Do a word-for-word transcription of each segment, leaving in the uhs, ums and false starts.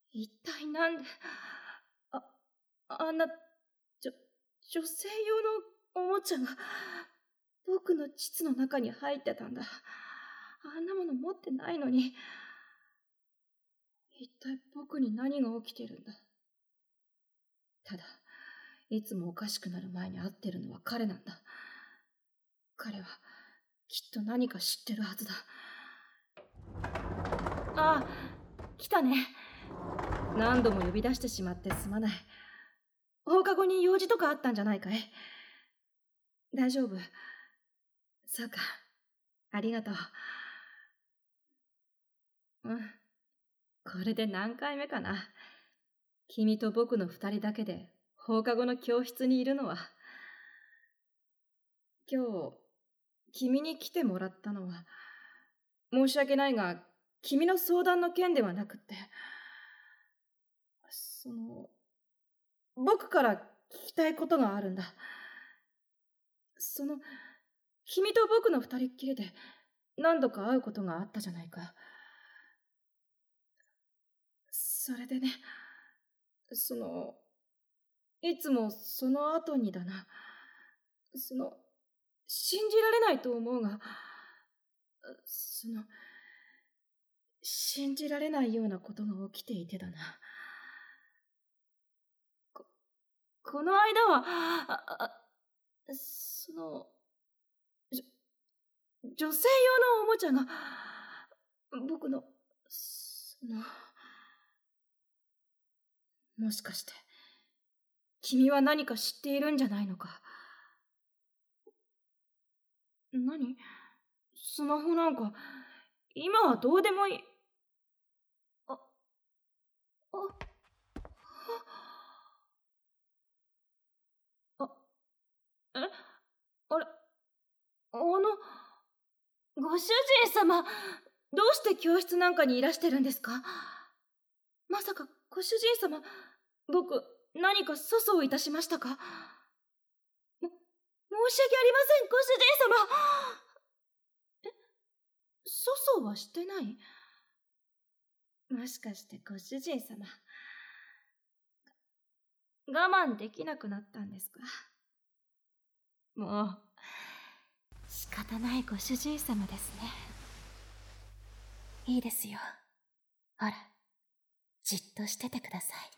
一体なんで、あ、あんな、じょ、女性用のおもちゃが、僕の膣の中に入ってたんだ。あんなもの持ってないのに、一体僕に何が起きてるんだ。ただ、いつもおかしくなる前に会ってるのは彼なんだ。彼は、きっと何か知ってるはずだ。ああ、来たね。何度も呼び出してしまってすまない。放課後に用事とかあったんじゃないかい？大丈夫。そうか。ありがとう。うん。これで何回目かな。君と僕の二人だけで放課後の教室にいるのは。今日、君に来てもらったのは、申し訳ないが、君の相談の件ではなくって、その、僕から聞きたいことがあるんだ。その、君と僕の二人っきりで何度か会うことがあったじゃないか。それでね、その、いつもその後にだな、その、信じられないと思うが、その、信じられないようなことが起きていてだな。こ、この間は、あ、あ、その、じょ、女性用のおもちゃが、僕の、その、もしかして、君は何か知っているんじゃないのか。何？スマホなんか、今はどうでもいい。あ、あ、あ、え、あれ、あの、ご主人様、どうして教室なんかにいらしてるんですか？まさか、ご主人様、僕、何か粗相をいたしましたか？も、申し訳ありません、ご主人様。え、粗相はしてない？もしかしてご主人様、我慢できなくなったんですか？もう、仕方ないご主人様ですね。いいですよ。ほら、じっとしててください。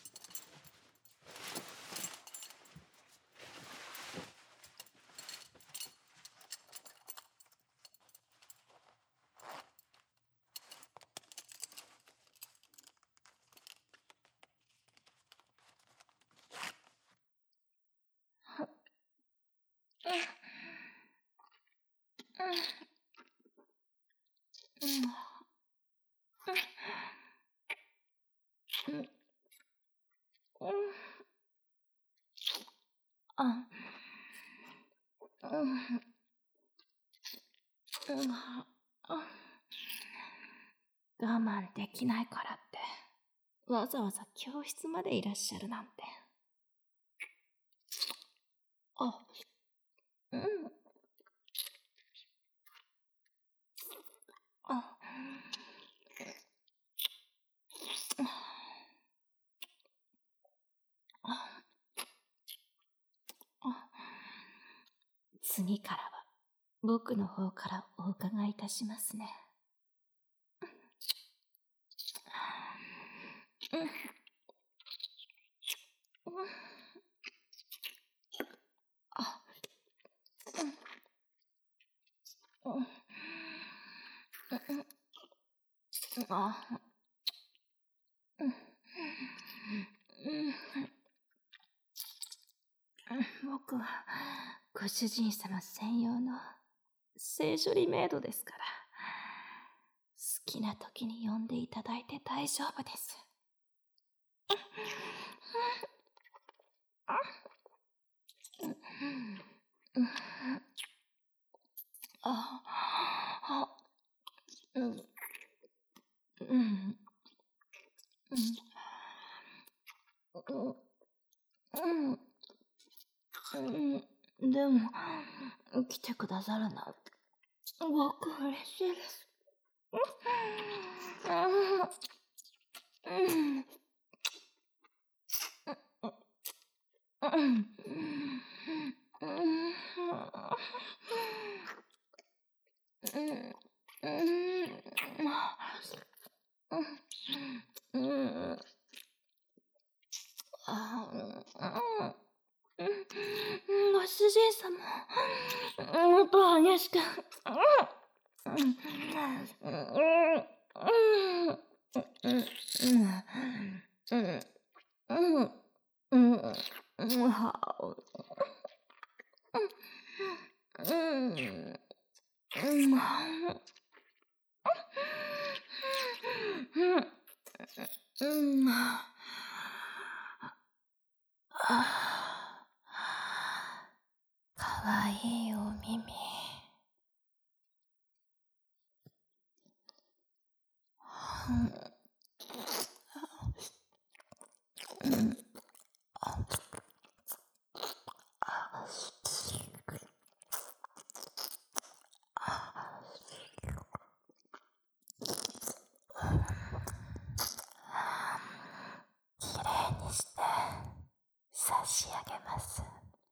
あ、我慢できないからって、わざわざ教室までいらっしゃるなんて。あ、うん。あ、あ、あ、次からは僕の方からお伺いいたしますね。あ、あ、僕はご主人様専用の性処理メイドですから、好きな時に呼んでいただいて大丈夫です。あ、あ、うん、うん、うん、うん、でも、来てくださるなんて、僕嬉しいです。 ご主人様、もっと激しく。かわいいお耳。きれいにして差し上げます。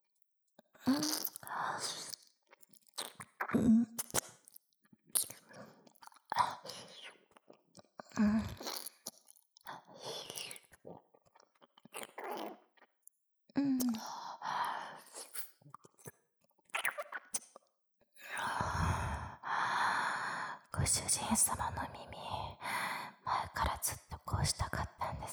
ご主人様の耳、前からずっとこうしたかったんです。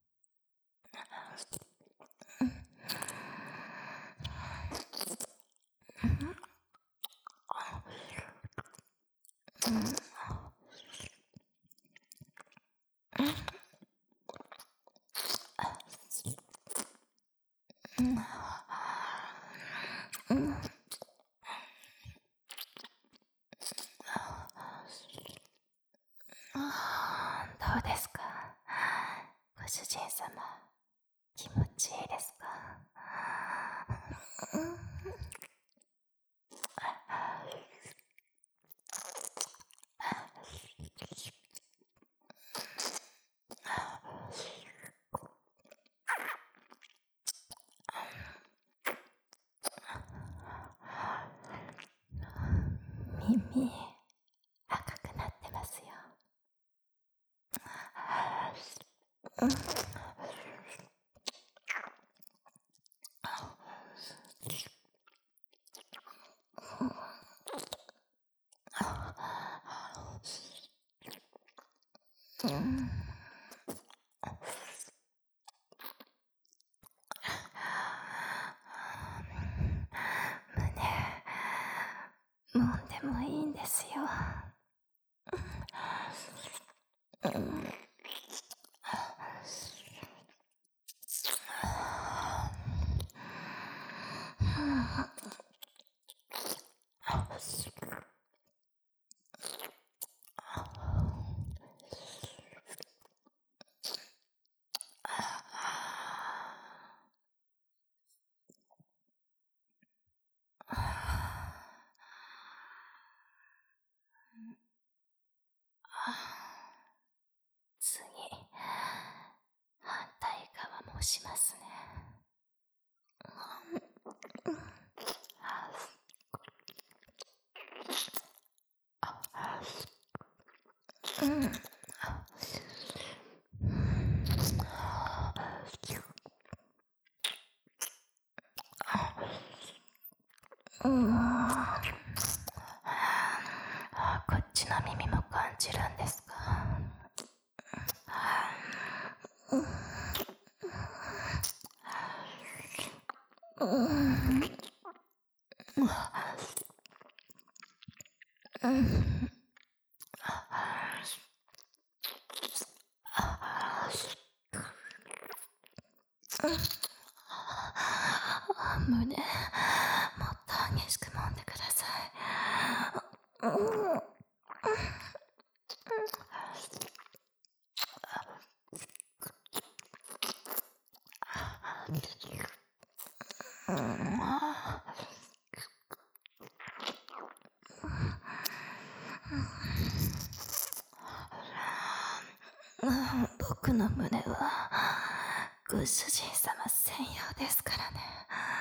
どうですか、ご主人様、気持ちいいですか？耳、赤くなってますよ。胸、揉んでもいいんですよ。次、反対側もしますね。こっちの耳も感じるんですか？胸、もっと激しく揉んでください。僕僕の胸はご主人様専用ですからね。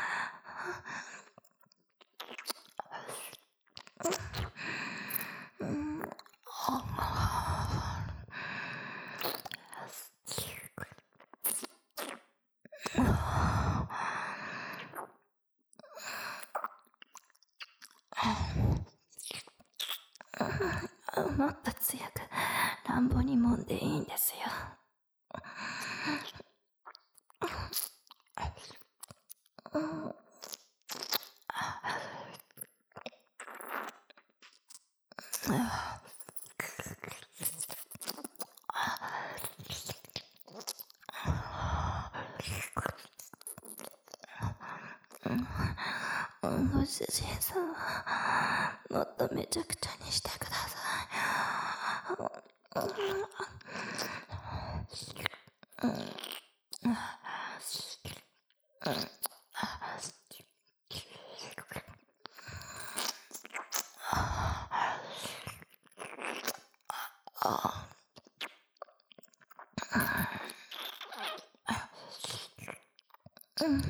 もっと強く乱暴に揉んでいいんですよ。ご主人様、もっとめちゃくちゃにしてください。うん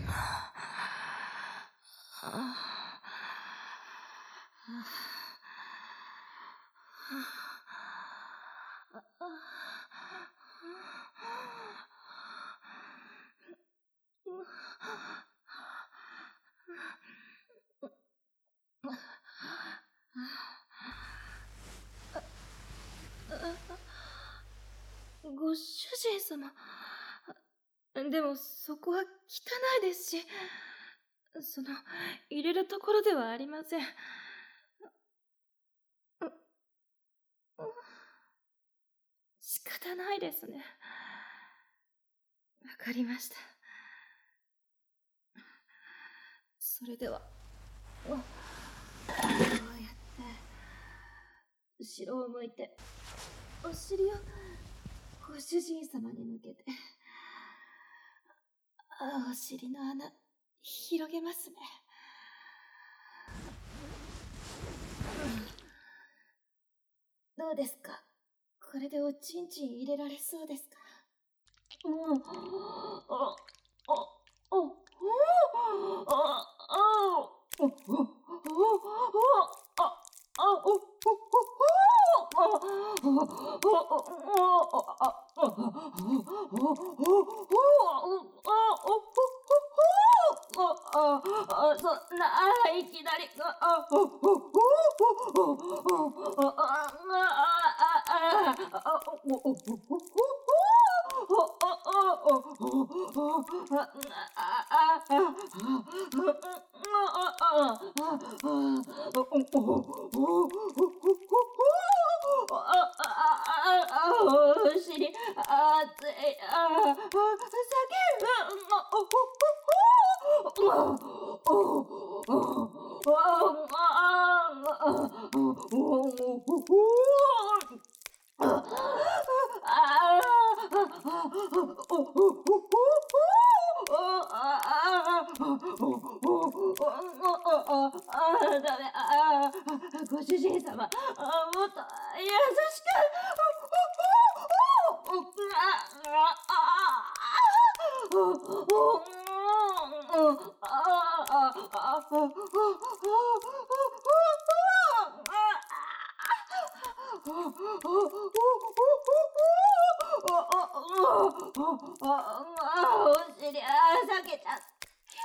ご主人様、でもそこは汚いですし、その入れるところではありません。仕方ないですね。わかりました。それではこうやって後ろを向いてお尻をご主人様に向けて、お尻の穴広げますね。どうですか？これでおちんちん入れられそうですか？うん。あ、あ、あ、あ、あ、そんないきなり、お尻、あつい、あ、叫ご主人様、もっと優しく。お尻、あ、避けちゃった。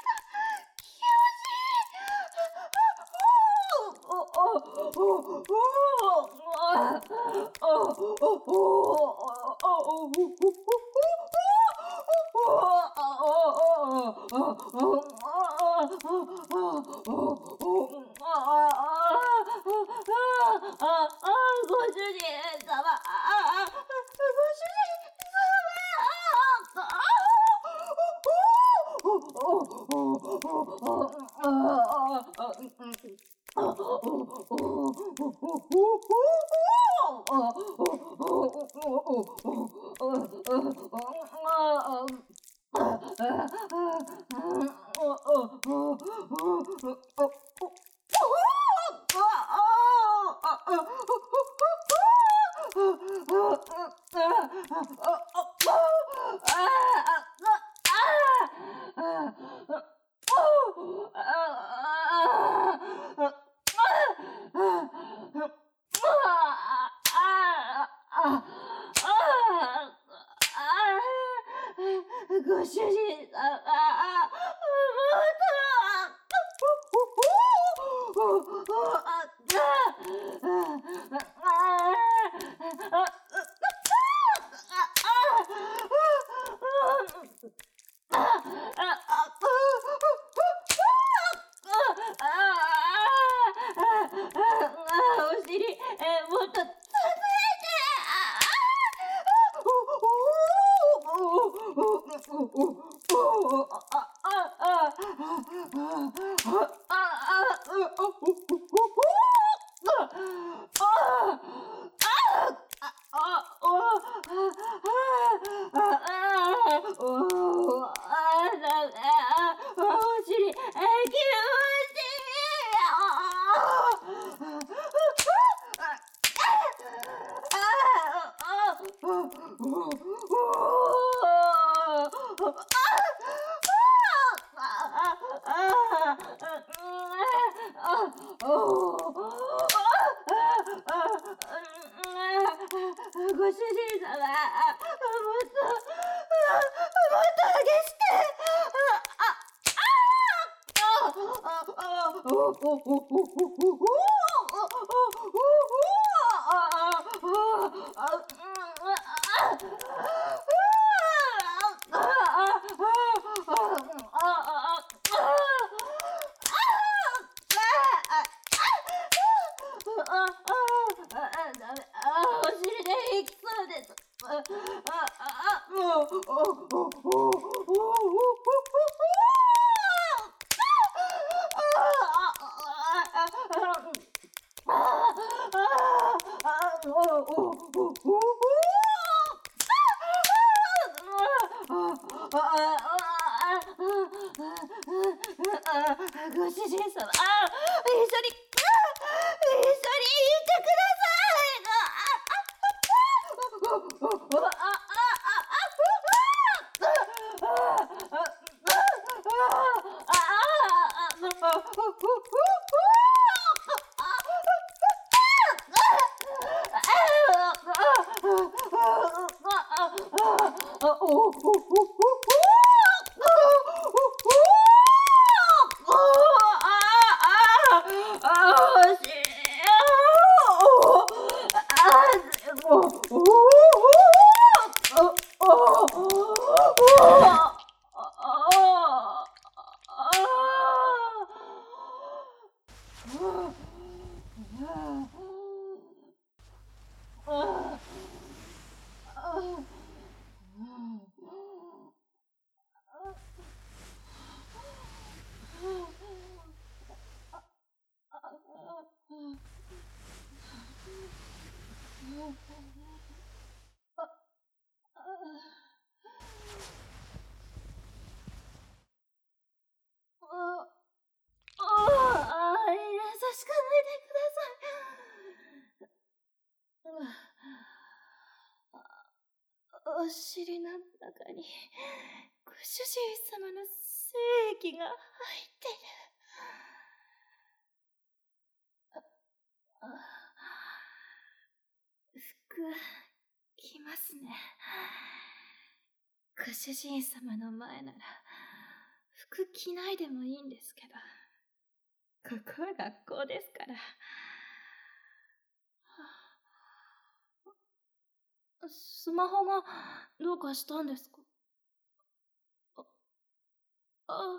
ご主人様、ご主人様ご主人様、お尻、えもっとご主人様、もっと、もっと激しく。お尻で息そうです。ご主人様、一緒に、一緒に言ってください。お尻の中にご主人様の精液が入ってる。服着ますね。ご主人様の前なら服着ないでもいいんですけど、ここは学校ですから。スマホがどうかしたんですか？あ、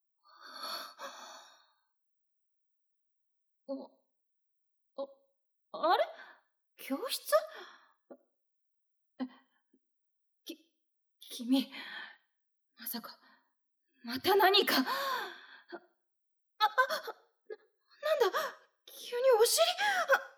あ、あ、あれ？教室？え、き、君、まさか、また何か。あ、あ、なんだ、急にお尻。